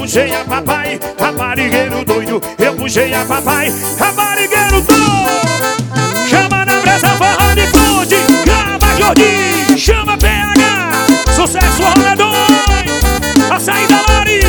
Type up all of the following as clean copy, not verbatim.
puxei a papai, raparigueiro doido. Eu puxei a papai, raparigueiro doido. Chama na brasa, forró de fonte, grava Jordi, chama PH, sucesso rolador, a saída Lari.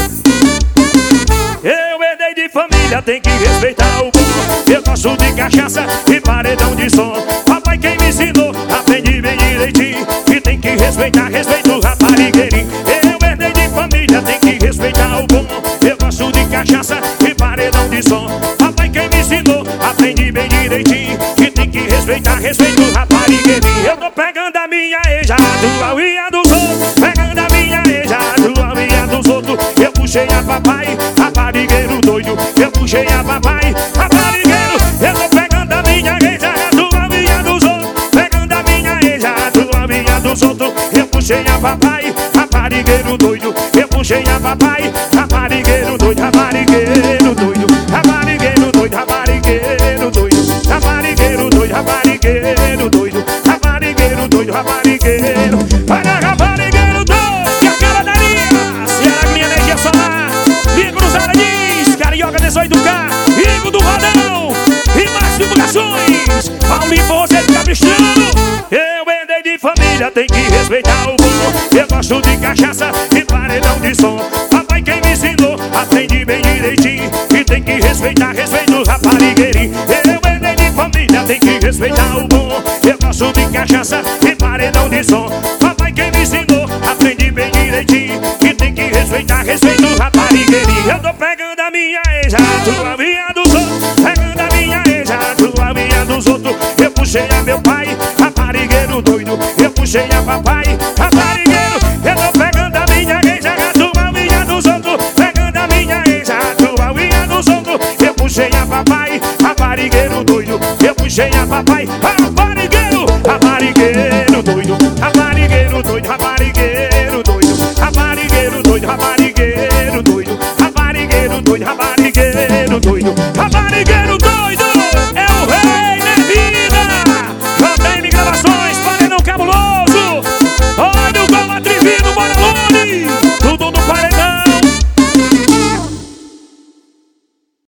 Eu herdei de família, tem que respeitar o bom. Eu gosto de cachaça e paredão de som. Papai quem me ensinou, aprendi bem direitinho. E tem que respeitar, respeito o raparigueirinho. Eu herdei de família, tem que respeitar o bom. Eu gosto de cachaça e paredão de som. Papai quem me ensinou, aprendi bem direitinho. E tem que respeitar, respeito o raparigueirinho. Eu tô pegando a minha ex, a tua e a dos outros. Pegando a minha ex, a tua e a dos outros. Eu puxei a papai, raparigueiro doido. Eu puxei a papai, raparigueiro. Eu tô pegando a minha ex, a tua e a dos outros. Pegando a minha ex, a tua e a dos outros. Eu puxei a papai, raparigueiro doido. Eu puxei a papai, raparigueiro doido. Raparigueiro doido, raparigueiro doido, raparigueiro doido. Raparigueiro doido, raparigueiro doido. Raparigueiro doido, raparigueiro. Vai na raparigueiro doido, que a cara daria. Será minha energia solar. Liga cruzada diz, Carioca 18K, Rico do Rodão e mais divulgações. Paulinho, você de caprichando. Eu herdei de família, tem que respeitar o bom. Eu gosto de cachaça e paredão de som. Papai quem me ensinou, aprendi bem direitinho. E tem que respeitar, respeito o raparigueirinho. Eu herdei de família, tem que respeitar o bom. Eu gosto de cachaça e paredão de som. Papai quem me ensinou, aprendi bem direitinho. E tem que respeitar, respeito o raparigueirinho. Eu tô pegando a minha ex, a tua e a dos outros. Pegando a minha ex, a tua e a dos outros. Eu puxei a meu pai, raparigueiro doido. Eu puxei a papai, raparigueiro.